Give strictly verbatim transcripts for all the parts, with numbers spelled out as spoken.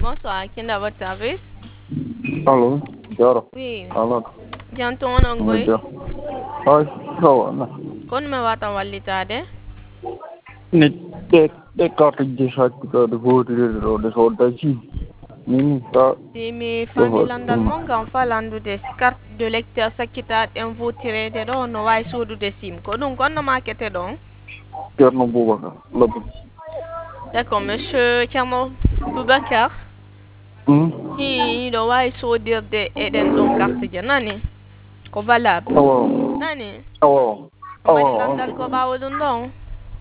bonsoir. Qui est à votre service? Alô, Jara. Oui. Alô. Janton Ongoy. Ai, sawa. Kon me watan wallitade? Ni de de carte de chaque de vote de de sortie. Ni ta. Si mi fami landal mon kan falandude carte de lecteur sakkita en votirede ɗo no wawi sodude sim ko ɗum gonno makete ɗon. Kerno Boubacar Labu. D'accord, monsieur Thiamo Boubacar. Hmm. Hiɗo wawi sodirde eɗen ɗon carte je nani ko valable. Awa. Nani Awa. o mari Awa. landal ko ɓawo ɗum ɗon.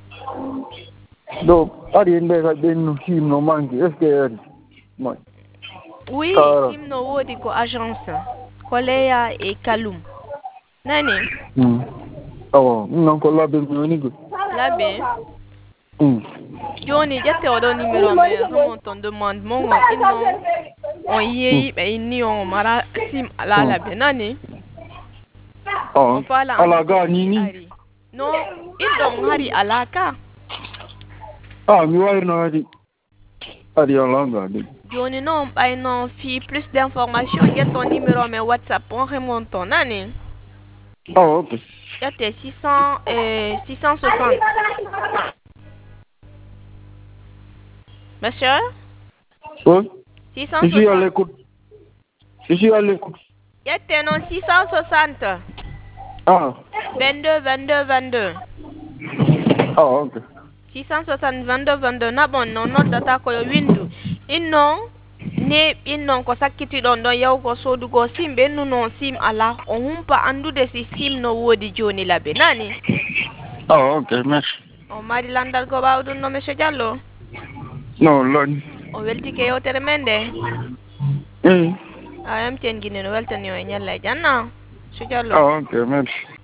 Do ari nde ka ben sim no manki est ce que ari. Mai. Oui, Kara. sim no wodi ko agence Koleya e Kalum. Nani Hmm. Awa, non ko labe mi ko. labe Hmm. joni ƴette oɗo numéro mais remon ton demande mon o inno on yeeyi ɓe inni on mara sim ala labe nani Ah. on fala Ala ga ni ni. ari no inɗon hari alaka Ah, mi wayno ari. Ari ala ga de. joni noon ɓayno fi plus d' information ƴetton numéro mais whatsapp on remonte on nani Ah, ok. ƴette six cent euh, six cent soixante monsieur Oui. six cent Je suis à soixante l'écoute. Je suis à l'écoute. ƴette noon six cent soixante Ah. vingt-deux vingt-deux vingt-deux Ah, ok. six cent soixante vingt-deux vingt-deux naɓon no noddata koyo windu innon ne innon ko sakkitiɗon ɗon yahugo sodugo sim ɓennu non sim ala o humpa andude si sim no woodi joni labe nani Ah, ok, merci. o mari landal ko ɓawɗum no monsieur Diallo Non, lon. o weltike yewtere men nde Eh. a yamtengini no weltani o e ñalla e janna monsieur Diallo Ah, ok, merci.